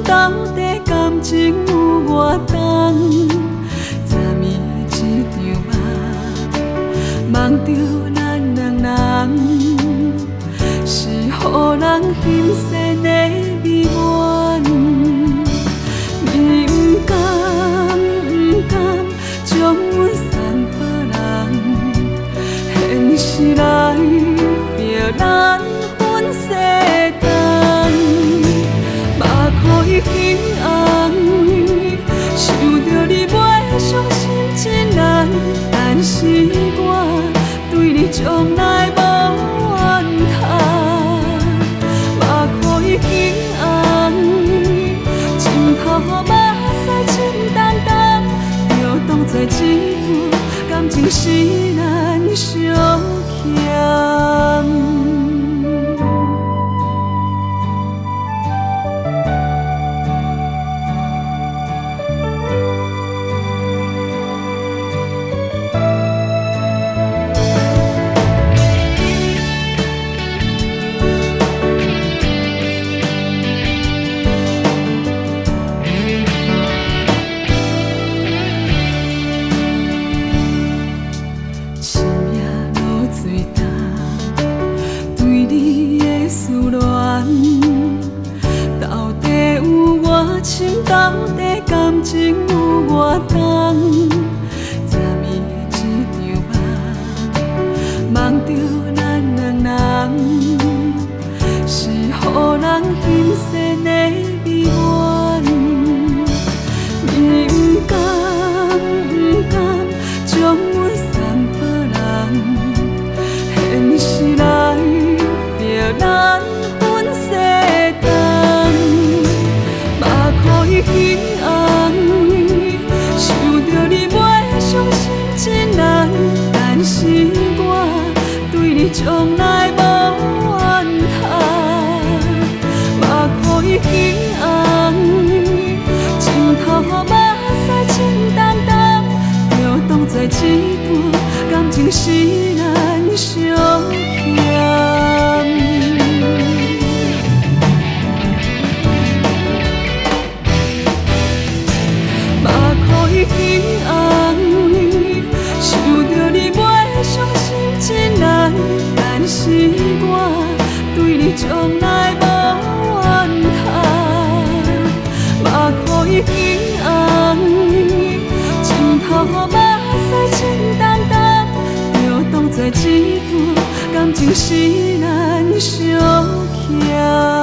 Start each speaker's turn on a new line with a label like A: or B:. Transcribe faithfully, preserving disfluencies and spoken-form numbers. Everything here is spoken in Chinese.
A: 到底感情有偌重？昨暝一场梦，梦着咱两人，是予人心酸的美满。你不甘，不甘，将阮送别人，现实来逼咱分世间。目眶已经红，想着你袂伤心真难，但是我对你从来无怨叹。目眶已经红，浸透目屎清淡淡，就当作一份感情是咱相欠。到底感情有偌重？昨暝一场梦，梦着咱两人，是予人心酸的美满。你不甘，不甘，将阮送别人，现实来逼咱分世间。已经红，想着你袂伤心真难，但是我对你从来无怨叹。目眶已经红，浸透目屎清淡淡，就当作一份感情是咱相欠。已经红，想着你袂伤心真难，但是我对你从来无怨叹。目眶已经红，浸透目屎清淡淡，就当作一份感情是咱相欠。